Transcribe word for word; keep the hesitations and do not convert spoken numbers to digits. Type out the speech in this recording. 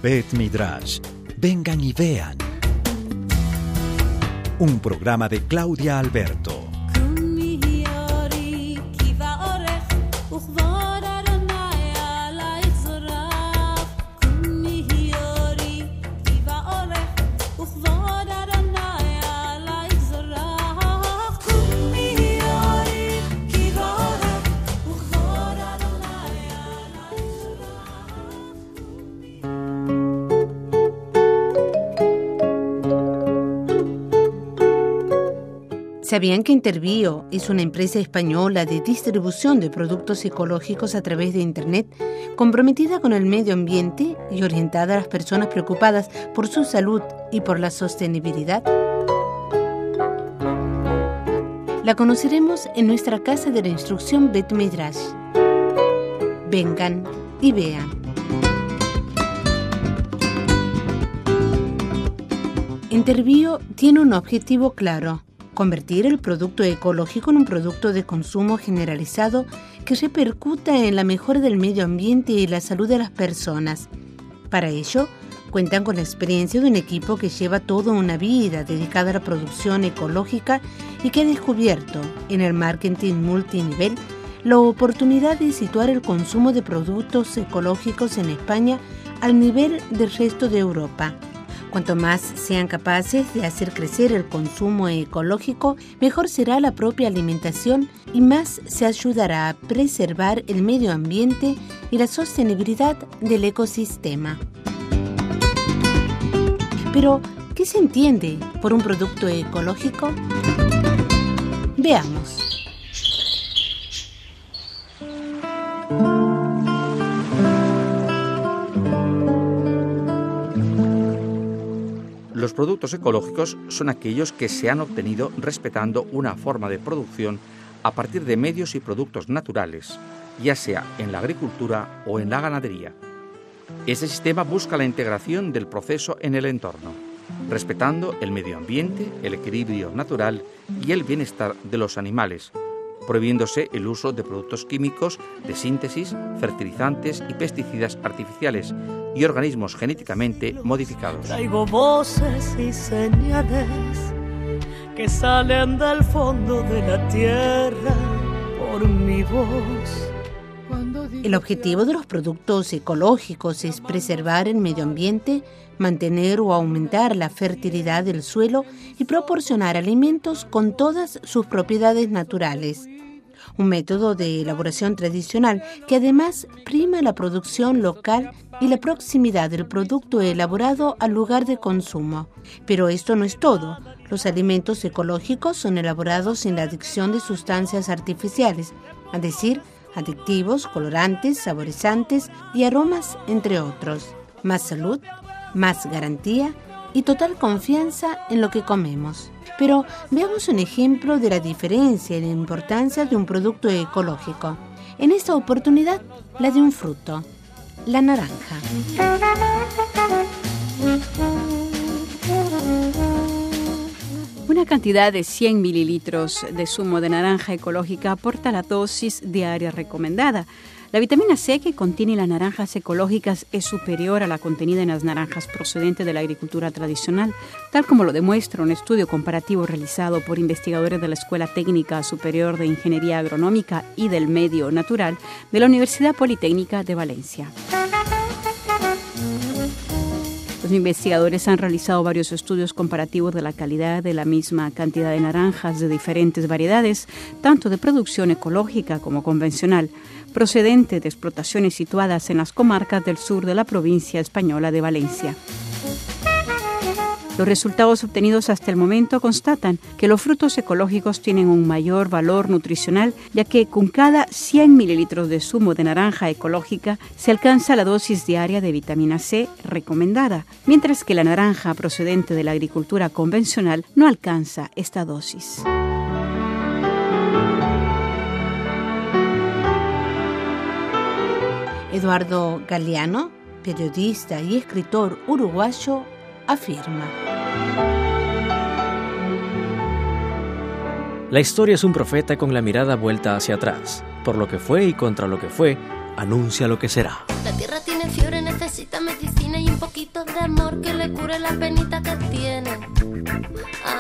Bet Midrash. Vengan y vean. Un programa de Claudia Alberto. ¿Sabían que Interbio es una empresa española de distribución de productos ecológicos a través de Internet, comprometida con el medio ambiente y orientada a las personas preocupadas por su salud y por la sostenibilidad? La conoceremos en nuestra casa de la instrucción Bet Midrash. Vengan y vean. Interbio tiene un objetivo claro: convertir el producto ecológico en un producto de consumo generalizado que repercuta en la mejora del medio ambiente y la salud de las personas. Para ello, cuentan con la experiencia de un equipo que lleva toda una vida dedicada a la producción ecológica y que ha descubierto, en el marketing multinivel, la oportunidad de situar el consumo de productos ecológicos en España al nivel del resto de Europa. Cuanto más sean capaces de hacer crecer el consumo ecológico, mejor será la propia alimentación y más se ayudará a preservar el medio ambiente y la sostenibilidad del ecosistema. Pero, ¿qué se entiende por un producto ecológico? Veamos. Los productos ecológicos son aquellos que se han obtenido respetando una forma de producción a partir de medios y productos naturales, ya sea en la agricultura o en la ganadería. Este sistema busca la integración del proceso en el entorno, respetando el medio ambiente, el equilibrio natural y el bienestar de los animales, prohibiéndose el uso de productos químicos de síntesis, fertilizantes y pesticidas artificiales y organismos genéticamente modificados. Traigo voces y señales que salen del fondo de la tierra por mi voz. El objetivo de los productos ecológicos es preservar el medio ambiente, mantener o aumentar la fertilidad del suelo y proporcionar alimentos con todas sus propiedades naturales. Un método de elaboración tradicional que además prima la producción local y la proximidad del producto elaborado al lugar de consumo. Pero esto no es todo. Los alimentos ecológicos son elaborados sin la adición de sustancias artificiales, es decir, aditivos, colorantes, saborizantes y aromas, entre otros. Más salud, más garantía y total confianza en lo que comemos. Pero veamos un ejemplo de la diferencia y la importancia de un producto ecológico. En esta oportunidad, la de un fruto, la naranja. Una cantidad de cien mililitros de zumo de naranja ecológica aporta la dosis diaria recomendada. La vitamina C que contiene las naranjas ecológicas es superior a la contenida en las naranjas procedentes de la agricultura tradicional, tal como lo demuestra un estudio comparativo realizado por investigadores de la Escuela Técnica Superior de Ingeniería Agronómica y del Medio Natural de la Universidad Politécnica de Valencia. Los investigadores han realizado varios estudios comparativos de la calidad de la misma cantidad de naranjas de diferentes variedades, tanto de producción ecológica como convencional, procedente de explotaciones situadas en las comarcas del sur de la provincia española de Valencia. Los resultados obtenidos hasta el momento constatan que los frutos ecológicos tienen un mayor valor nutricional, ya que con cada cien mililitros de zumo de naranja ecológica se alcanza la dosis diaria de vitamina C recomendada, mientras que la naranja procedente de la agricultura convencional no alcanza esta dosis. Eduardo Galeano, periodista y escritor uruguayo, afirma: la historia es un profeta con la mirada vuelta hacia atrás. Por lo que fue y contra lo que fue, anuncia lo que será. La tierra tiene fiebre, necesita medicina y un poquito de amor que le cure la penita que tiene.